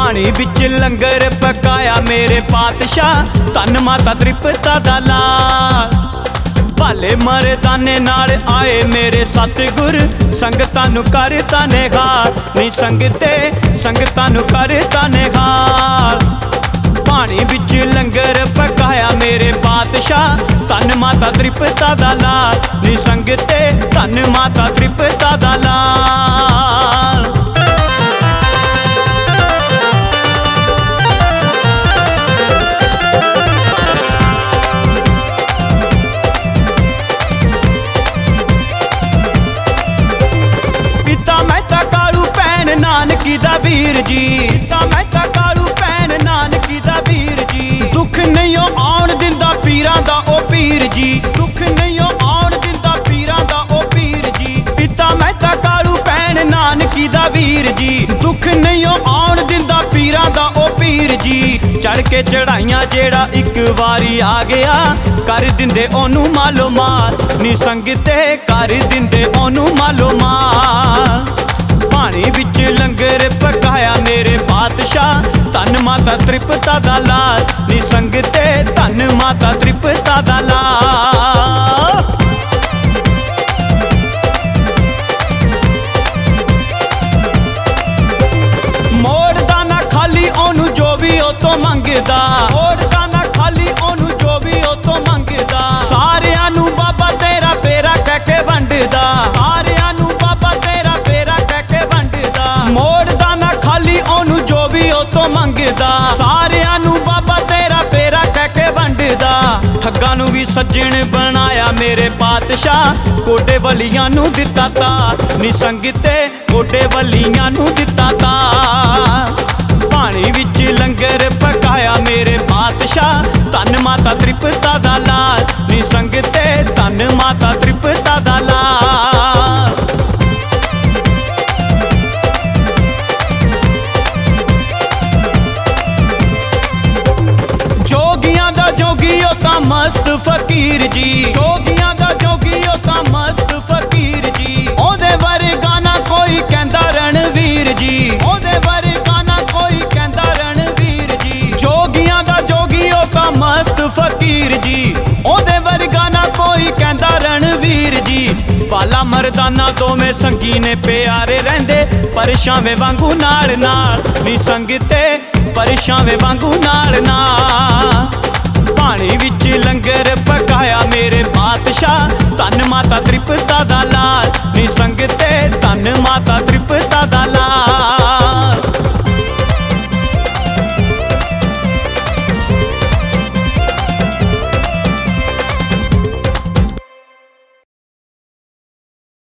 पानी बिच लंगर पकाया मेरे पातशाह, धन माता तृपता दा लाल। भाले मरदाने नाल आए मेरे सतगुर, संगतां नूं करता निहाल, नी संगते संगतां नूं करता निहाल। पानी बिच लंगर पकाया मेरे पातशाह, धन माता तृपता दा लाल, नी संगते धन माता तृपता दा लाल। पिता मेहता कालू भैन नानकी दा वीर जी, पिता मेहता कालू भैन नानकी दा वीर जी। दुख नहीं आउण दिंदा पीरां दा ओ पीर जी, दुख नहीं आउण दिंदा पीरां दा ओ पीर जी। पिता मेहता कालू भैन नानकी दा वीर जी, दुख नहीं आउण दिंदा पीरां दा ओ पीर जी। चढ़ के चढ़ाइयां जेड़ा एक वारी आ गया, कर दिंदे ओनू मालो माल, नी संगते कर दिंदे ओनू मालो माल। पानी बिच लंगर पकाया मेरे पातशाह, धन माता तृपता दा लाल, नी संगते धन माता तृपता दा लाल। मोड़दा ना खाली ओनू जो भी ओ तो मंगदा, मोड़दा ना खाली ओनू जो भी ओ तो मंगदा। सारियां नू बाबा तेरा पेरा कह के वंडदा, सारियां नू बाबा तेरा पेरा कह के वंडदा। मोड़दा ना खाली ओनू जो भी ओ तो मंगदा, सारियां नू बाबा तेरा पेरा कह के वंडदा। ठग्गां नू भी सज्जण बनाया मेरे पातशाह, कोडे वलियां नू दिता तार, नी संगते कोडे वलियां नू दिता तार। पानी बिच लंगर पकाया मेरे पातशाह, धन माता तृपता दा लाल, नी संगते धन माता तृपता दा लाल। जोगियां दा जोगी ओ तां मस्त फकीर जी, जोगियां दा जोगी ओ तां मस्त फकीर जी। ओदे वर्गा ना कोई कहंदा रणवीर जी, ओदे वर्गा ना कोई कहंदा रणवीर जी। जोगियां दा जोगी ओ तां मस्त फकीर जी, ओदे वर्गा ना कोई कहंदा रणवीर जी। पाला मरदाना दोवें संगी ने प्यारे रहिंदे, परछावें वांगू नाल नाल, नी संगते परछावें वांगू नाल नाल। पानी बिच लंगर पकाया मेरे पातशाह, धन माता तृपता दा